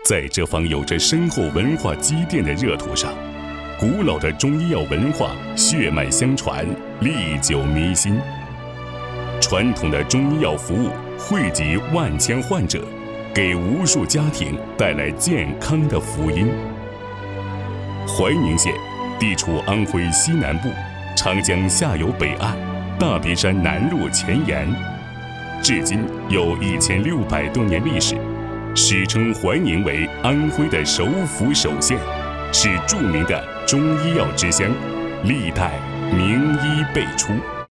在这方有着深厚文化积淀的热土上，古老的中医药文化血脉相传，历久弥新。传统的中医药服务惠及万千患者，给无数家庭带来健康的福音。怀宁县地处安徽西南部，长江下游北岸，大别山南麓前沿，至今有1600多年历史，史称怀宁为安徽的首府首县，是著名的中医药之乡，历代名医辈出。